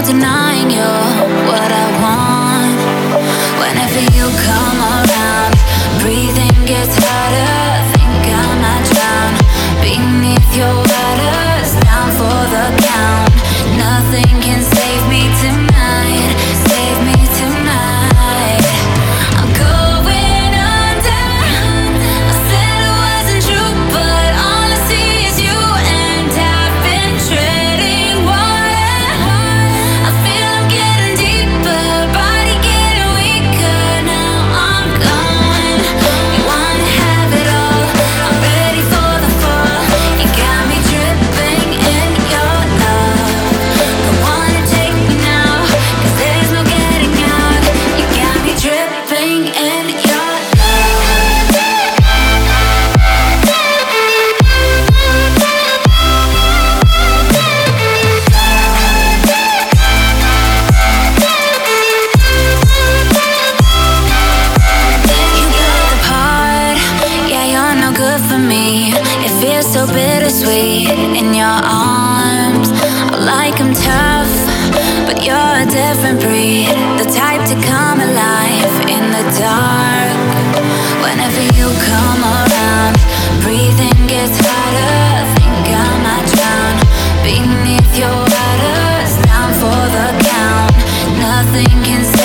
denying you what I want. Whenever you come around, breathing gets harder. Think I might drown beneath your waters, down for the count. Nothing can save me tonight. Save me tonight. I'm going under. I said it wasn't true, but all I see is you, and I've been treading water. I feel I'm getting deeper, body getting weaker. Now I'm gone. You wanna have it all. I'm ready for the fall. You got me dripping in your love. Don't wanna take me now, 'cause there's no getting out. You got me dripping in your love. You got the part, yeah, you're no good for me. It feels so bittersweet in your arms. I like 'em tough, but you're a different breed. The type to come alive in the dark. Whenever you come around, breathing gets harder. Think I might drown beneath your waters, down for the count. Nothing can